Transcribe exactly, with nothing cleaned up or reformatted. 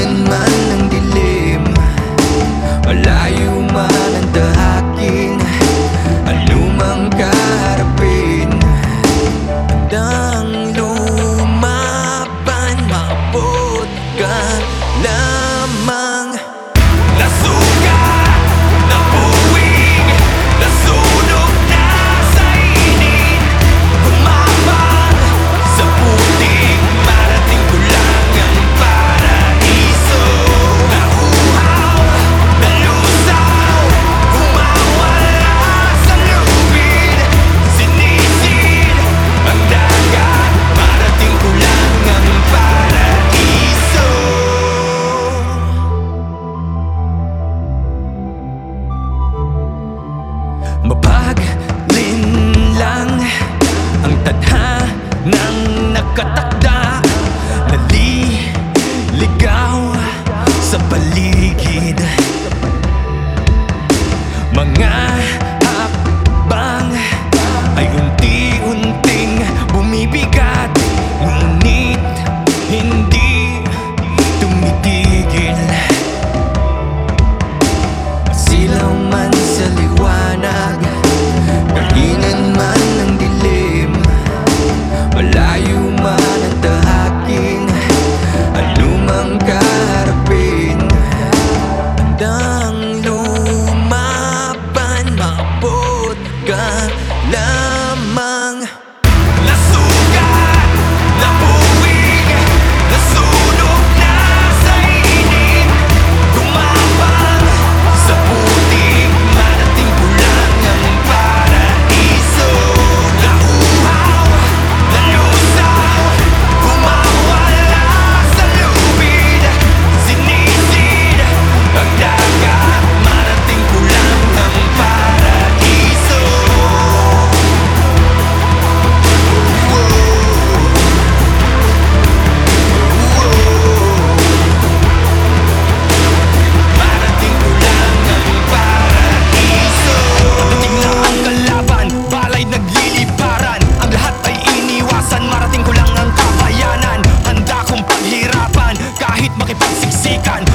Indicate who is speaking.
Speaker 1: Kahinan man ng dilim, malayo man ang tahaking, anumang kaharapin, handang lumaban, maabot ka lamang. Nasugat, nabuwing, nasunog na sa init, humabang sa putik, marating ko lang ang paraiso. Nauhaw, nalusaw, humawala sa lubid, sinisid ang dagat, marating ko lang ang paraiso. Mapaglin lang ang tadhanang nakatakda, naliligaw sa paligid. Mga hakbang ay unti-unting bumibigat, ngunit hindi tumitigil. Silaw man sa liwanag, kahinan man ng dilim, malayo man ang tahaking, anumang kaharapin, handang lumaban, maabot ka lamang. Nasugat, nabuwing, nasunog na sa init, gumapang sa putik, marating ko lang ang paraiso. Nauhaw, nalusaw, humawala sa lubid, sinisid ang dagat, marating ko lang ang paraiso. Marating ko lang ang paraiso. Pagdating na ang kalaban, balay nagliliparan, ang lahat ay iniwasan, marating ko lang ang kabayanan. Handa kong paghirapan, kahit makipagsiksikan,